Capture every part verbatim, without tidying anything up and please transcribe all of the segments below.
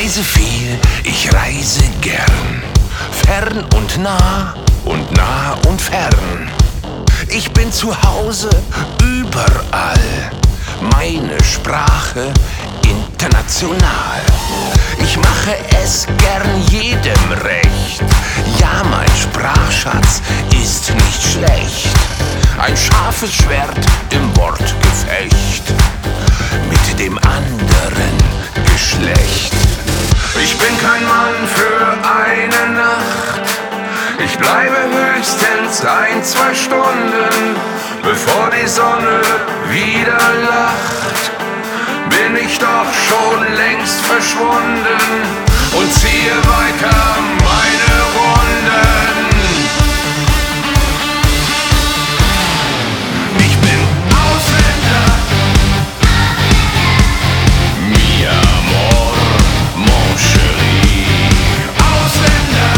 reise viel, ich reise gern, fern und nah und nah und fern. Ich bin zu Hause überall, meine Sprache international. Ich mache es gern jedem recht, ja, mein Sprachschatz ist nicht schlecht. Ein scharfes Schwert im Wortgefecht mit dem anderen Geschlecht. Ich bin kein Mann für eine Nacht, ich bleibe höchstens ein, zwei Stunden, bevor die Sonne wieder lacht. Bin ich doch schon längst verschwunden und ziehe weiter meine Runden. Ich bin Ausländer, mi amor, mon chéri. Ausländer,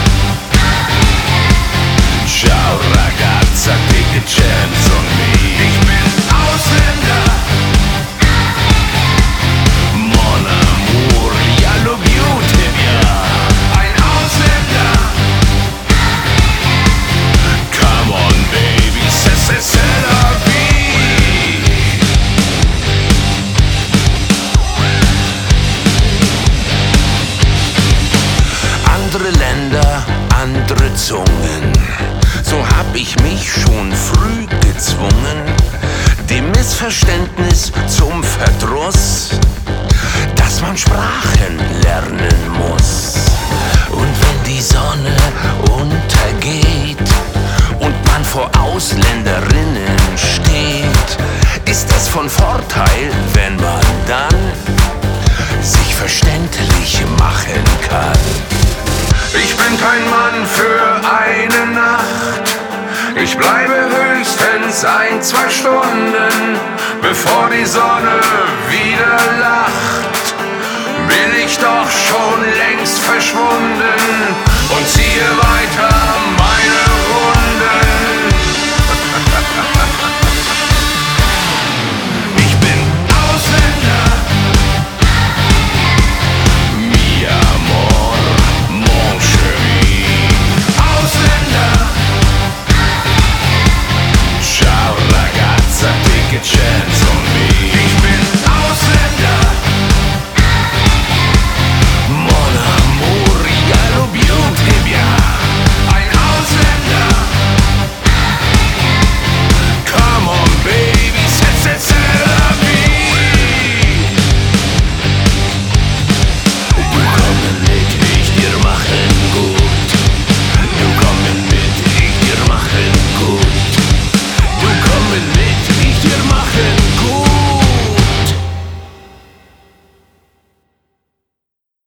ciao ragazza, take a chance on me. Ich bin Ausländer, mon amour, ja lo beauty, ja. Ein Ausländer, come on baby, c'est c'est c'est la vie. Andere Länder, andere Zungen, so hab ich mich schon früh gezwungen, dem Missverständnis zum Verdruss, dass man Sprachen lernen muss. Und wenn die Sonne untergeht und man vor Ausländerinnen steht, ist es von Vorteil, wenn man dann sich verständlich machen kann. Ich bin kein Mann für eine Nacht, ich bleibe höchstens ein, zwei Stunden, bevor die Sonne